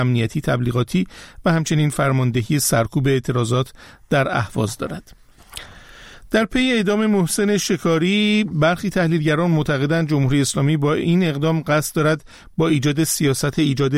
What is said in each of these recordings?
امنیتی تبلیغاتی و همچنین فرماندهی سرکوب اعتراضات در اهواز دارد. در پی اعدام محسن شکاری، برخی تحلیلگران معتقدند جمهوری اسلامی با این اقدام قصد دارد با ایجاد سیاست ایجاد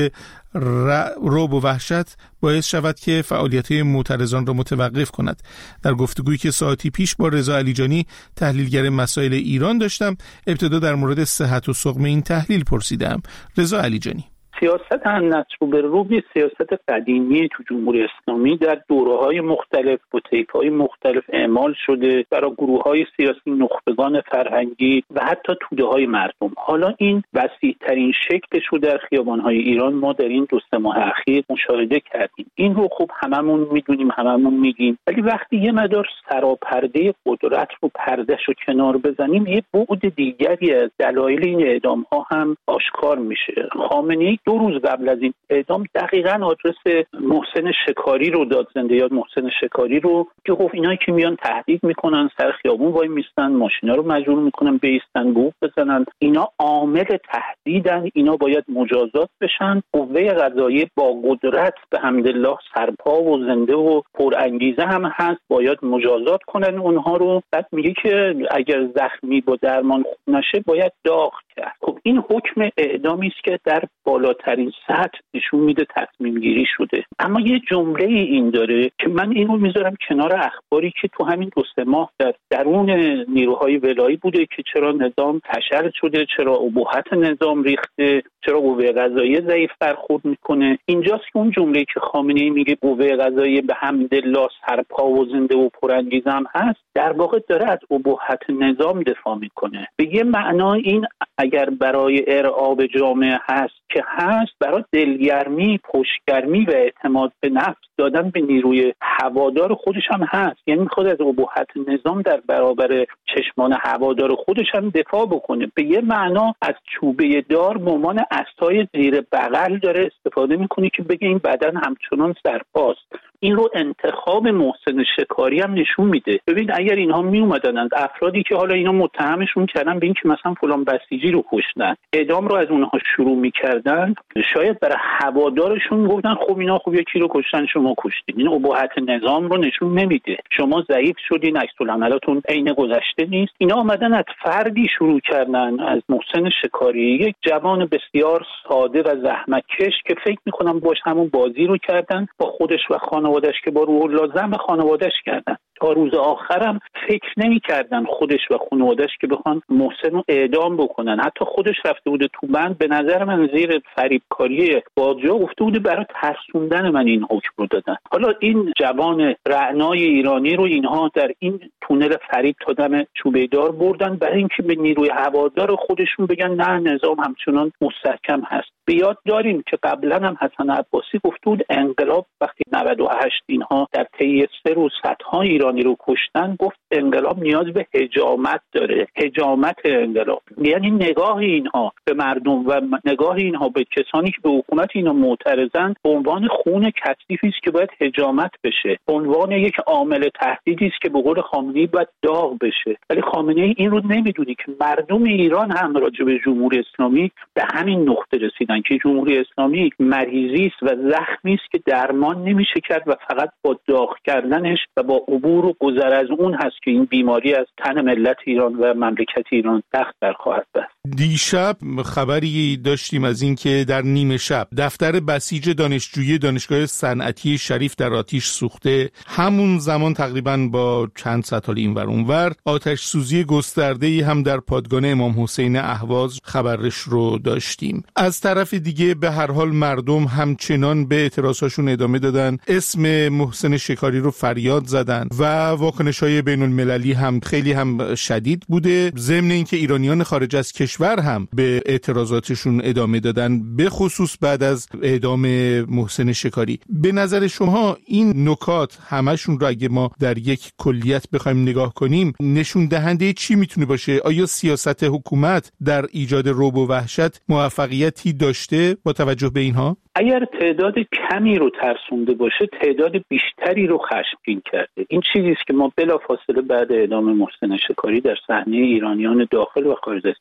رعب و وحشت باعث شود که فعالیت‌های معترضان را متوقف کند. در گفتگویی که ساعتی پیش با رضا علیجانی تحلیلگر مسائل ایران داشتم، ابتدا در مورد صحت و سقم این تحلیل پرسیدم. رضا علیجانی: سیاست النصر بالرعب یه سیاست قدیمی تو جمهوری اسلامی در دوره‌های مختلف با طیف‌های مختلف اعمال شده برای گروه‌های سیاسی، نخبگان فرهنگی و حتی توده‌های مردم. حالا این وسیع‌ترین شکلش رو در خیابان‌های ایران ما در این 2-3 ماه اخیر مشاهده کردیم. این رو خب هممون می‌دونیم، هممون میگیم، ولی وقتی یه مقدار سراپرده قدرت رو پردهش رو کنار بزنیم، یه بعد دیگری از دلایل این اعدام‌ها هم آشکار میشه. خامنه‌ای 2 روز قبل از این اعدام دقیقاً آدرس محسن شکاری رو داد، زنده یاد محسن شکاری رو، که گفت اینایی که میان تهدید میکنن، سر خیابون وای میستن، ماشینا رو مجبور میکنن بایستن، بوق بزنن، اینا عامل تهدیدن، اینا باید مجازات بشن. قوه قضاییه با قدرت به حمدالله سرپا و زنده و پرانگیزه هم هست، باید مجازات کنن اونها رو. بعد میگه که اگر زخمی با درمان خوب نشه باید داغ کرد. خب این حکم اعدامی است که در بالاترین سطح نشون میده تصمیم گیری شده. اما یه جمله این داره که من اینو میذارم کنار اخباری که تو همین 2-3 ماه در درون نیروهای ولایی بوده که چرا نظام فشل شده، چرا ابهت نظام ریخته، چرا قوه قضاییه ضعیف برخورد میکنه. اینجاست که اون جمله که خامنه‌ای میگه قوه قضاییه به حمدالله سرپا و زنده و پرانگیزه هم هست، در واقع داره از ابهت نظام دفاع میکنه. به یه معنا این اگر برای ارعاب جامعه هست که هست، برای دلگرمی، پشتگرمی و اعتماد به نفس دادن به نیروی هوادار خودش هم هست. یعنی میخواد از ابهت نظام در برابر چشمان هوادار خودش هم دفاع بکنه. به یه معنا از چوبه دار به عنوان عصای زیر بغل داره استفاده میکنه که بگه این بدن همچنان سرپاست. این رو انتخاب محسن شکاری هم نشون میده. ببین اگر اینها می اومدن از افرادی که حالا اینا متهمشون کردن به این که مثلا فلان بسیجی رو کشتن، اعدام رو از اونها شروع میکردن، شاید برای هوادارشون گفتن خب اینا خب یکی رو کشتن شما کشتین. این ابهت نظام رو نشون نمیده. شما ضعیف شدین، عکس العملاتون عین گذشته نیست. اینا اومدن از فردی شروع کردن، از محسن شکاری، یک جوان بسیار ساده و زحمتکش که فکر میکنم باش همون بازی رو کردن با خودش و خانواده‌اش که با روح الله زم خانواده‌اش کردن. تا روز آخرم فکر نمی‌کردن خودش و خانواده‌اش که بخوان محسن رو اعدام بکنن. حتی خودش رفته بوده تو بند، به نظر من زیر فریبکاری بادجا گفته بوده برای ترسوندن من این حکم رو دادن. حالا این جوان رعنای ایرانی رو اینها در این تونل فریب تا دم چوبه دار بردن برای اینکه به نیروی هوادار خودشون بگن نه نظام همچنان مستحکم هست. به یاد داریم که قبلا هم حسن عباسی گفته بود انقلاب وقتی 98 اینها در طی 3 روز صدها ایرانی رو کشتن، گفت انقلاب نیاز به حجامت داره، حجامت انقلاب. یعنی نگاه اینها به مردم و نگاه اینها به کسانی که به حکومت اینا معترضن به عنوان خون کثیفی است که باید حجامت بشه، به عنوان یک عامل تهدیدی است که به قول خامنه‌ای باید داغ بشه. ولی خامنه‌ای این رو نمیدونی که مردم ایران هم راجع به جمهوری اسلامی به همین نقطه رسیدن که جمهوری اسلامی مریضی است و زخمی است که درمان نمیشه کرد و فقط با داغ کردنش و با عبور و گذر از اون هست که این بیماری از تن ملت ایران و مملکت ایران تخت برخواهد بست. دیشب خبری داشتیم از این که در نیمه شب دفتر بسیج دانشجویی دانشگاه صنعتی شریف در آتش سوخته. همون زمان تقریباً با چند صد حال اینور اونور آتش سوزی گسترده‌ای هم در پادگان امام حسین اهواز خبرش رو داشتیم. از طرف دیگه به هر حال مردم همچنان به اعتراضاشون ادامه دادن، اسم محسن شکاری رو فریاد زدن و واکنش‌های بین‌المللی هم خیلی هم شدید بوده، ضمن اینکه ایرانیان خارج از کشور هم به اعتراضاتشون ادامه دادن، به خصوص بعد از اعدام محسن شکاری. به نظر شما این نکات همشون رو اگه ما در یک کلیت بخوایم نگاه کنیم نشون دهنده چی میتونه باشه؟ آیا سیاست حکومت در ایجاد رعب و وحشت موفقیتی داشته با توجه به اینها؟ اگر تعداد کمی رو ترسونده باشه، تعداد بیشتری رو خشمگین کرده. این چیزی است که ما بلافاصله بعد اعدام محسن شکاری در صحنه ایرانیان داخل و خارج از کشور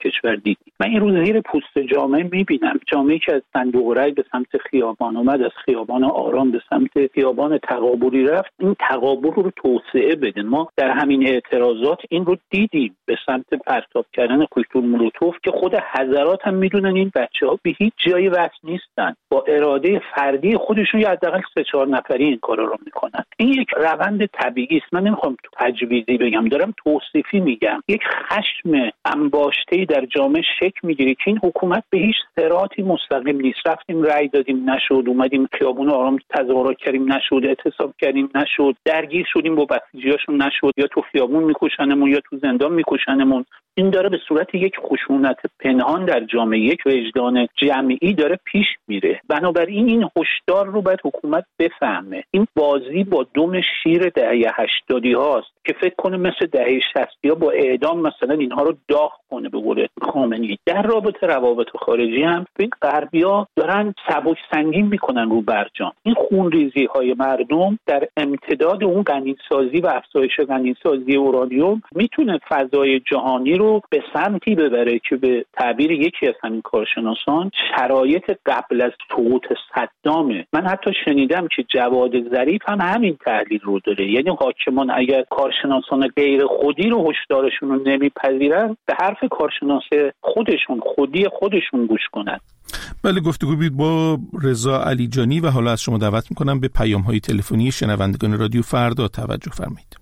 دیدیم. من این روز زیر پوست جامعه میبینم، جامعه که از صندوق رای به سمت خیابان اومد، از خیابان آرام به سمت خیابان تقابلی رفت. این تقابل رو توسعه بده. ما در همین اعتراضات این رو دیدیم به سمت پرتاب کردن کوکتل مولوتوف که خود حضرات هم میدونن این بچه‌ها به هیچ جایی وصل نیستن، با اراده فردی خودشون یا حداقل 3-4 نفری این کارا رو میکنن. این یک روند طبیعی است. من نمیخوام تجویزی بگم، دارم توصیفی میگم. یک خشم انباشته‌ای در جامعه شکل میگیره که این حکومت به هیچ صراطی مستقیم نیست. رفتیم رأی دادیم نشد، اومدیم خیابون آرام تظاهرات کردیم نشد، اعتصاب کردیم نشد، درگیر شدیم با بسیجیاشون نشد، یا تو خیابون میکشنمون یا تو زندان میکشنمون. این داره به صورت یک خشونت پنهان در جامعه، یک وجدان جمعی داره پیش میره. بنابراین این هشدار رو باید حکومت بفهمه. این بازی با دم شیر دهه 80 هاست که فکر کنه مثل دهه 60 ها با اعدام مثلا اینها رو داغ کنه به قول خامنه‌ای. در رابطه روابط خارجی هم این غربی‌ها دارن سبک سنگین میکنن رو برجام. این خونریزی های مردم در امتداد اون غنیسازی و افزایش غنیسازی اورانیوم میتونه فضای جهانی رو به سمتی ببره که به تعبیر یکی از همین کارشناسان شرایط قبل از سقوط صدامه. من حتی شنیدم که جواد ظریف هم همین تحلیل رو داره. یعنی حاکمان اگر کارشناسان غیر خودی رو هشدارشون رو نمیپذیرن، به حرف کارشناس خودشون گوش کنن. بله، گفتگو بود با رضا علیجانی و حالا از شما دعوت میکنم به پیام‌های تلفنی شنوندگان رادیو فردا توجه فرمایید.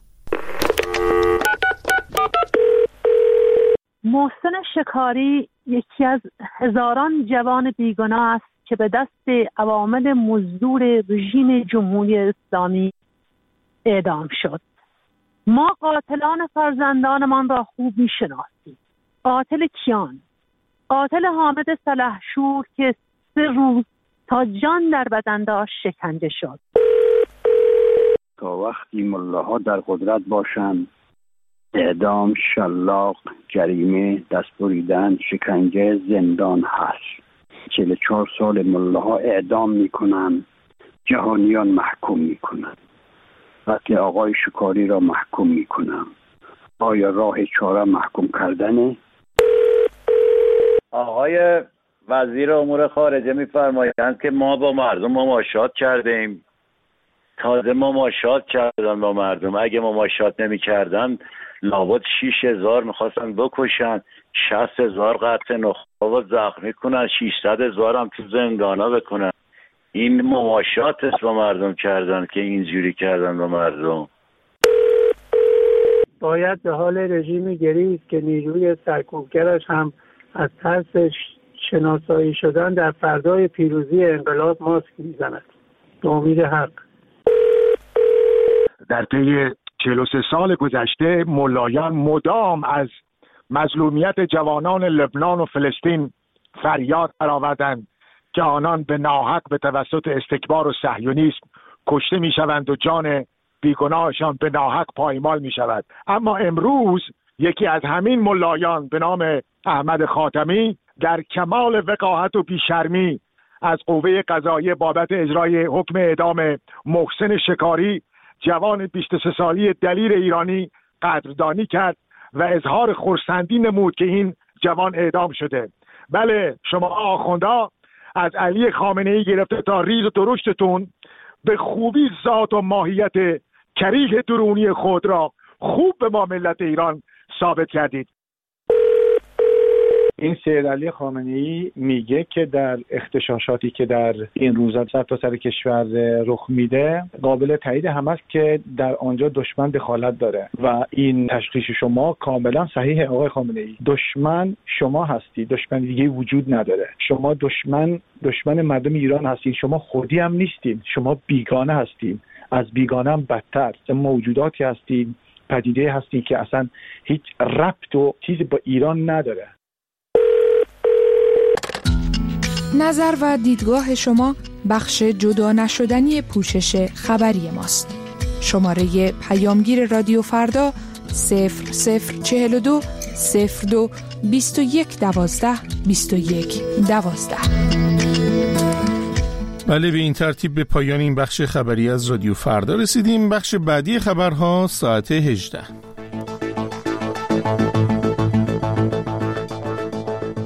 محسن شکاری یکی از هزاران جوان بیگناه است که به دست عوامل مزدور رژیم جمهوری اسلامی اعدام شد. ما قاتلان فرزندانمان را خوب می‌شناسیم. قاتل کیان؟ قاتل حامد سلحشور که 3 روز تا جان در بدن داشت شکنجه شد. تا وقتی ملاها در قدرت باشند، اعدام، شلاق، جریمه، دست بریدن، شکنجه، زندان هست. 44 سال ملاها اعدام میکنن، جهانیان محکوم میکنن. وقتی آقای شکاری را محکوم میکنن، آیا راه چاره محکوم کردنه؟ آقای وزیر امور خارجه میفرمایند که ما با مردم مماشات کردیم. تازه مماشات کردن با مردم. اگه مماشات نمی کردن لابد 6,000 میخواستن بکشن، 60,000 قطع نخبه زخمی کنن، 600,000 هم تو زندانا بکنن. این مماشات است با مردم کردن که اینجوری کردن با مردم. باید به حال رژیم گریست که نیروی سرکوبگرش هم از ترس شناسایی شدن در فردای پیروزی انقلاب ماسک میزند. به امید حق. در طی 43 سال گذشته ملایان مدام از مظلومیت جوانان لبنان و فلسطین فریاد برآوردند که آنان به ناحق به توسط استکبار و صهیونیسم کشته میشوند و جان بیگناهشان به ناحق پایمال می شود. اما امروز یکی از همین ملایان به نام احمد خاتمی در کمال وقاحت و بیشرمی از قوه قضاییه بابت اجرای حکم اعدام محسن شکاری، جوان 23 سالی دلیر ایرانی، قدردانی کرد و اظهار خرسندی نمود که این جوان اعدام شده. بله، شما آخوندا از علی خامنه‌ای گرفته تا ریز و درشتتون به خوبی ذات و ماهیت کریه درونی خود را خوب به ما ملت ایران ثابت کردید. این سید علی خامنه‌ای میگه که در اغتشاشاتی که در این روزا سرتاسر کشور رخ میده قابل تایید هم است که در آنجا دشمن دخالت داره و این تشخیص شما کاملا صحیح آقای خامنه‌ای. دشمن شما هستی، دشمن دیگه وجود نداره. شما دشمن مردم ایران هستین. شما خودی هم نیستین، شما بیگانه هستین. از بیگانه هم بدتر موجوداتی هستین، پدیده هستین که اصلا هیچ ربط و چیزی با ایران نداره. نظر و دیدگاه شما بخش جدا نشدنی پوشش خبری ماست. شماره پیامگیر رادیو فردا 0042 02 21 12 21 12. بله، به این ترتیب به پایان این بخش خبری از رادیو فردا رسیدیم. بخش بعدی خبرها ساعت 18.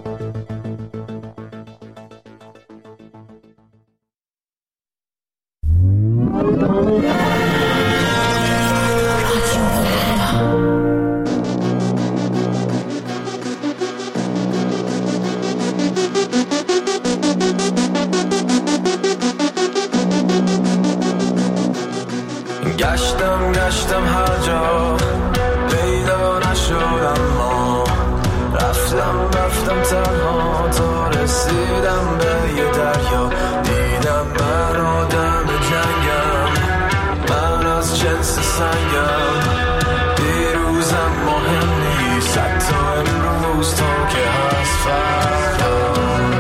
گشتم هر جا پیدا نشدم، ما رفتم تنها تا رسیدم به یه دریا. دیدم من آدم جنگم، من از جنس سنگم، دیروزم مهم نیست حتی امروز تا که هست فردا.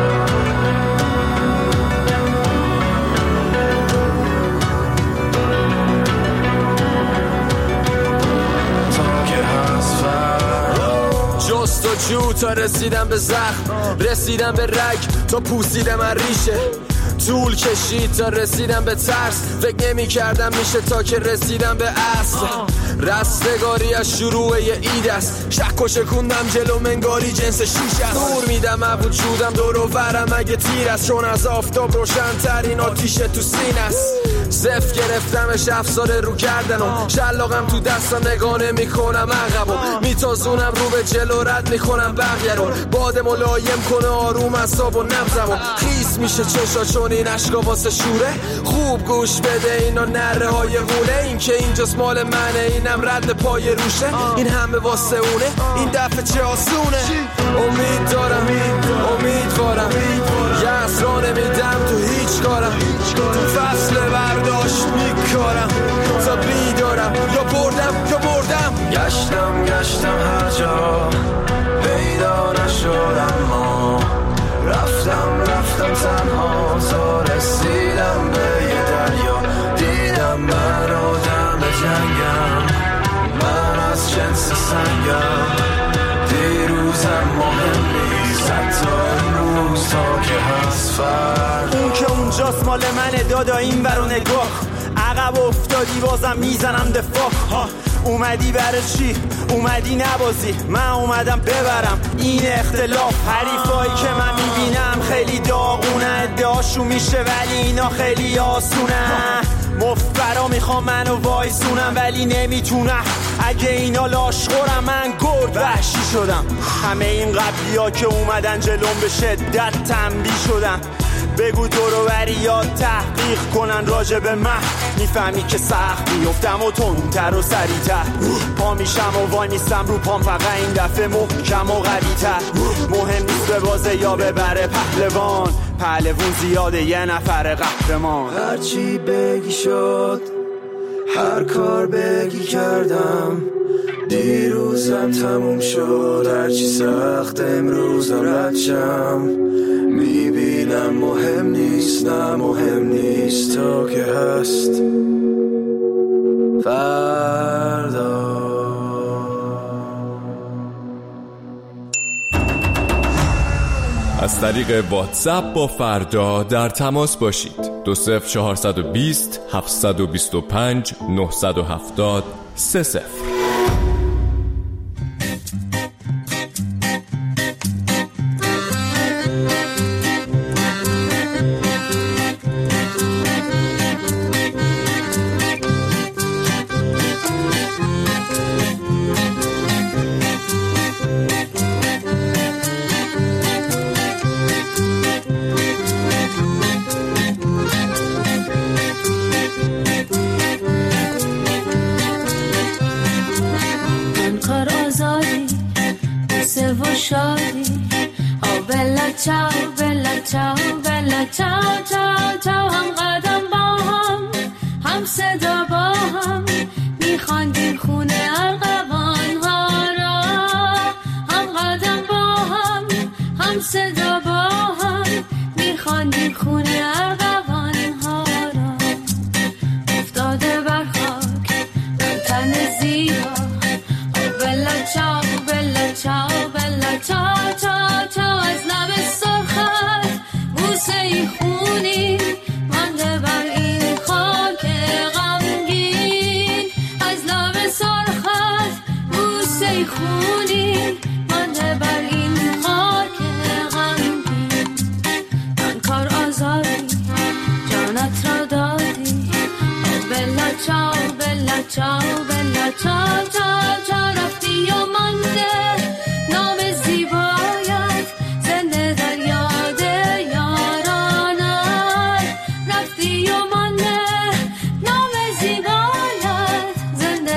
جستجو تا رسیدم به زخم، رسیدم به رگ تا پوسیدم از ریشه. طول کشید تا رسیدم به ترس، فکر نمی کردم میشه تا که رسیدم به اصل. رستگاری از شروع یه اید است، شک و شکوندم جلو منگاری جنس شیش است. دور میدم از وجودم دور و برم اگه تیر است، چون از آفتاب روشن ترین آتیش تو سین است. صف گرفتمش افساره رو کردنم، شلاقم تو دستم نگاه میکنم عقبم، میتازونم رو به جلو رد میکنم بقیه رو. باد ملایم کنه آروم اعصاب و نبضمو، خیس میشه چشا چون این عشقا واسه شوره. خوب گوش بده اینا نره های غوله، این که اینجاست مال منه اینم رد پای روشه. این همه واسه اونه این دفعه چه آسونه. امید دارم امیدوارم یه اسرا نمیدم تو هیچ کارم، تو فصل برداشت میکارم تا بیدارم یا بردم. گشتم هر جا پیدا نشدم، ما رفتم تنها تا رسیدم به یه دریا. دیدم من آدم جنگم، من از جنس سنگم، دیروزم مهم نیست حتی امروز تا که هست فردا. اون که اونجاست مال منه دادا این برو نگاه، عقب افتادی بازم میزنم دفاع. اومدی برای چی؟ اومدی نبازی، من اومدم ببرم این اختلاف. حریفایی که من میبینم خیلی داغونه، ادعاشو میشه ولی اینا خیلی آسونه. مفبرا میخوام منو وایسونم ولی نمیتونم، اگه اینا لاشخورم من گرد وحشی شدم. همه این قبلی ها که اومدن جلوم به شدت تنبیه شدم. بگو دورو بریات تحقیق کنن راجع به من، میفهمی که سخت میفتم و تندتر و سریعتر. پا میشم و وای میستم رو پام، فقط این دفعه محکم و قوی‌تر. مهم نیست به بازه یا ببره پهلوون زیاده یه نفر قهرمان. هرچی بگی شد، هر کار بگی کردم، دیروزم تموم شد. هرچی سخت امروزم رد شم، میبینم مهم نیست، نه مهم نیست تا که هست فردا. از طریق واتساپ با فردا در تماس باشید. 20420 725 970 30. زنده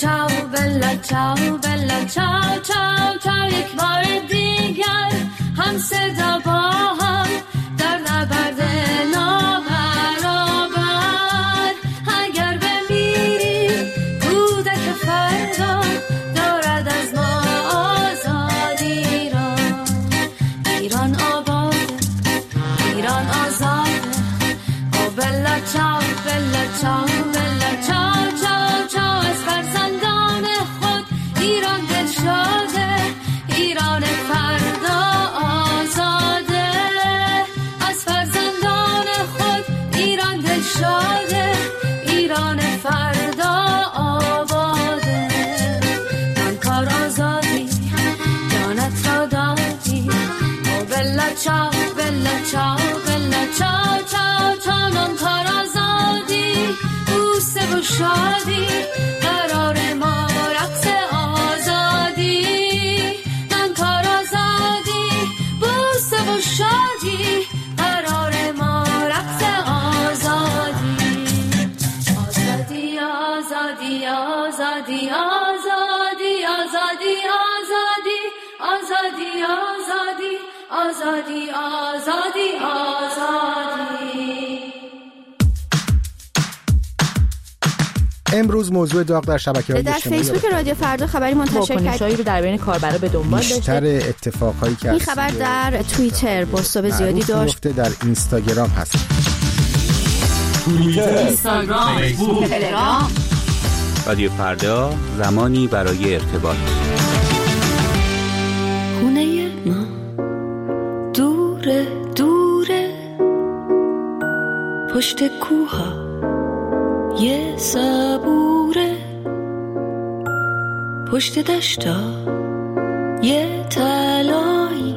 چاو بلا چاو بلا چاو چاو چاو یک بار دیگر هم صدا با هم در نبرد نابرابر اگر بمیریم کودک فردا دارد از ما آزادی را ایران آباد ایران آزاد او بلا چاو بلا چاو بلا چاو چاو چاو از فرزندان خود ایران دل شاده ایران فردا آزاده از فرزندان خود ایران دل شاده ایران فردا آباده من کار آزادی جانت را دادی او بلا چاو بلا چاو بلا چاو چاو چاو من کار آزادی بوسه و شادی قرار ما رقص آزادی من کار آزادی بوسه و شادی قرار ما رقص آزادی آزادی آزادی آزادی آزادی آزادی آزادی آزادی آزادی آزادی آزادی. امروز موضوع داغ در شبکه‌های اجتماعی در فیسبوک رادیو فردا خبری منتشر کرد رو در بین کاربرا به دنبال داشته. بیشتر اتفاقایی که این خبر در توییتر بازتاب زیادی داشت. در اینستاگرام هست. توییتر، اینستاگرام، فیسبوک، تلگرام. رادیو فردا زمانی برای ارتباط. خونه ما دوره دوره پشت کوها یه صبوره پشت دشتا یه تلایی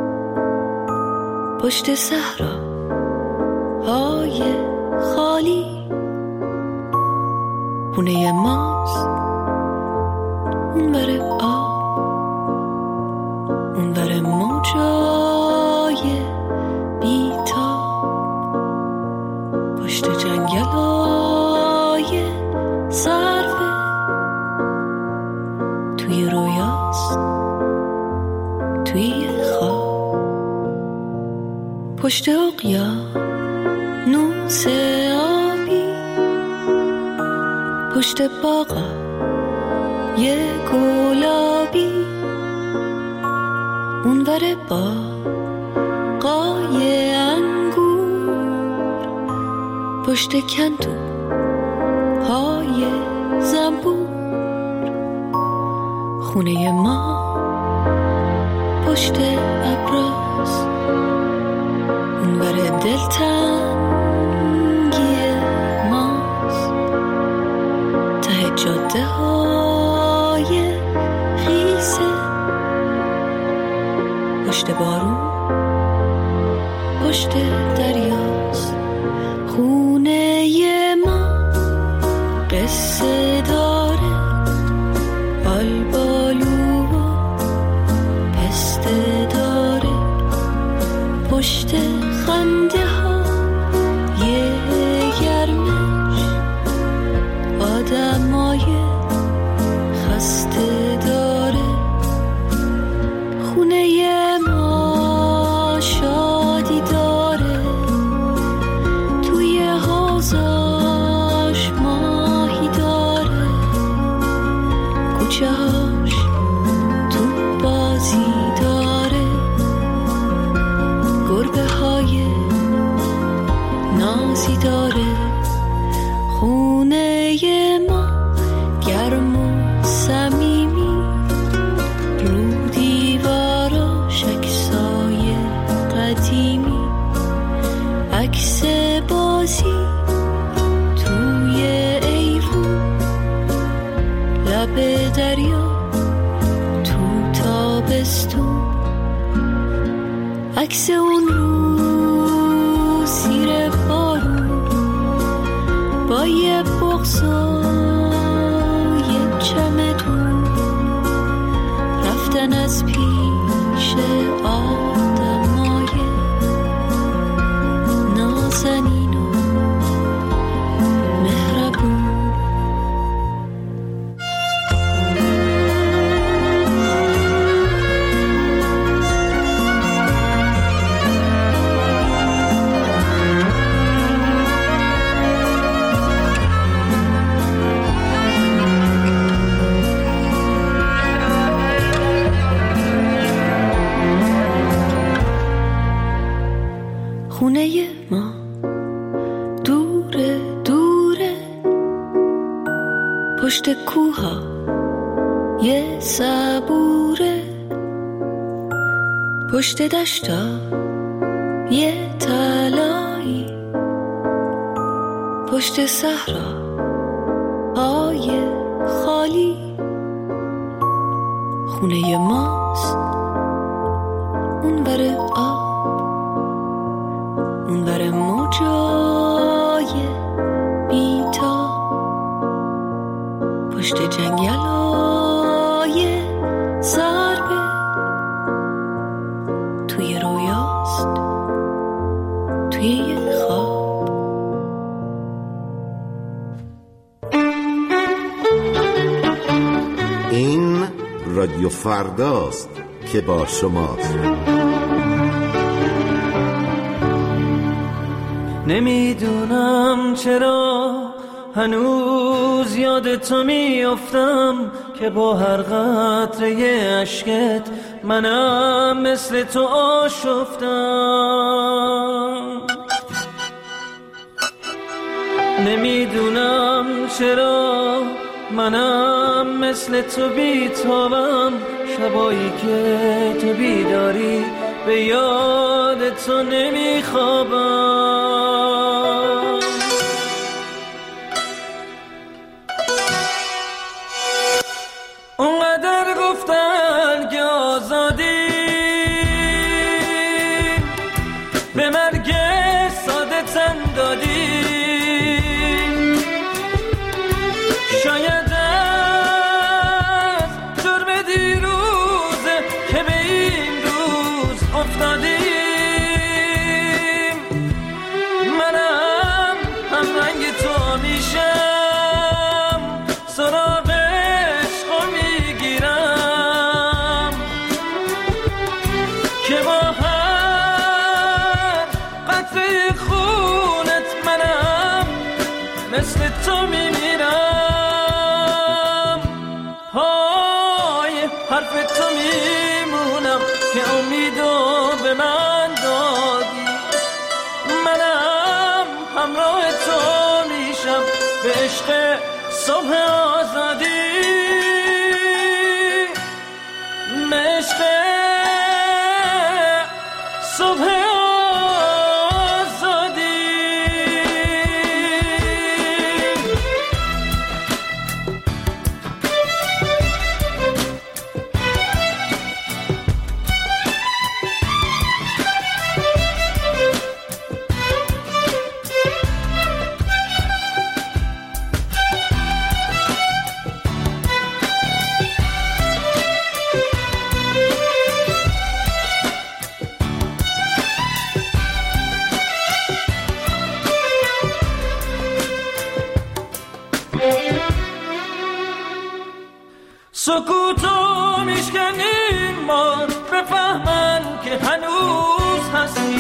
پشت صحرا های خالی خونه ماست اون بره آب اون بره موجای بیتاب پشت جنگلای صرفه توی رویاست توی خواب پشت اقیانوس آبی پشت باغا یه گلابی اونور باغای انگور پشت کندو های زنبور خونه ما پشت ابراز اونور دلتنگی ماست ته جاده های خیسه پشت بارون پشت دریاست خونه ما قصه داره بالبالو و پسته داره پشت خنده ها یه گرمش آدمای خسته داره خونه ما شادی داره توی حوضاش ماهی داره کوچه هاش تو بازی داره گربه های نازی داره خونه ما گرم و صمیمی رو دیواراش عکسای قدیمی عکس بازی توی ایوون لب دریا تو تابستون عکس اون رو زیر بارون با یه بغض و یه چمدون رفتن از پیش آدمای نازنین و مهربون کوها یه صبوره، پشت دشتا یه تلایی، پشت صحرا های خالی، خونه ماست اون بر آب، اون بر موجای بیتا، پشت جنگلای ضربه، توی رویاست توی یه خواب. این رادیو فرداست که با شماست. نمیدونم چرا هنوز یاد تو میافتم که با هر قطره اشکت منم مثل تو آشفتم. نمیدونم چرا منم مثل تو بیتابم، شبایی که تو بیداری به یاد تو نمیخوابم. اونقدر گفتن که آزادی به مرگ ساده تن دادی، شاید از جرم دیروزه که به این روز افتادیم. منم هم رنگ تو میشم، سراغ عشقو میگیرم که با هر قطره خونت منم مثل تو میمیرم. های حرف تو میمونم که امیدو به من دادی، منم همراه تو میشم به عشق صبح آزادی، به عشق صبح آزادی. سکوتو میشکنیم ما، بفهمن که هنوز هستی